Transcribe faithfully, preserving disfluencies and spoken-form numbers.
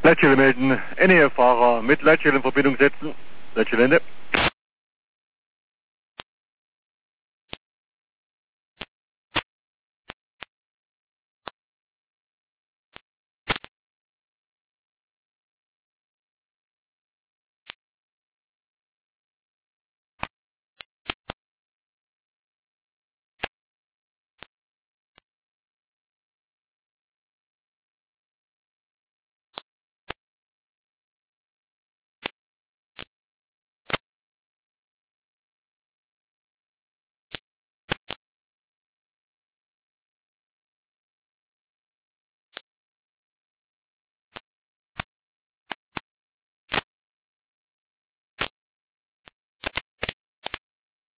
Leitstelle melden. N E F-Fahrer mit Leitstelle in Verbindung setzen. Leitstelle Ende.